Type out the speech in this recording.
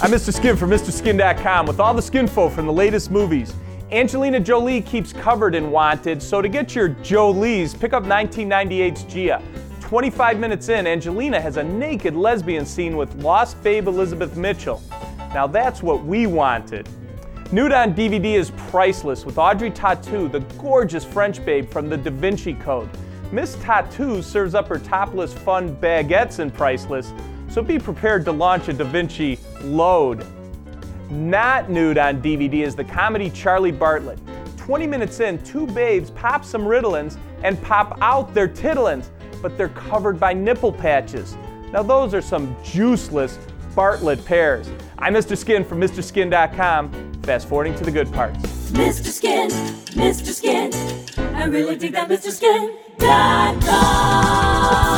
I'm Mr. Skin from MrSkin.com with all the skinfo from the latest movies. Angelina Jolie keeps covered in Wanted, so to get your Jolies, pick up 1998's Gia. 25 minutes in, Angelina has a naked lesbian scene with lost babe Elizabeth Mitchell. Now that's what we wanted. Nude on DVD is Priceless with Audrey Tautou, the gorgeous French babe from the Da Vinci Code. Miss Tautou serves up her topless fun baguettes in Priceless, so be prepared to launch a Da Vinci load. Not nude on DVD is the comedy Charlie Bartlett. 20 minutes in, two babes pop some Ritalins and pop out their titillins, but they're covered by nipple patches. Now those are some juiceless Bartlett pears. I'm Mr. Skin from MrSkin.com. Fast forwarding to the good parts. Mr. Skin, Mr. Skin, I really dig that Mr. Skin.com.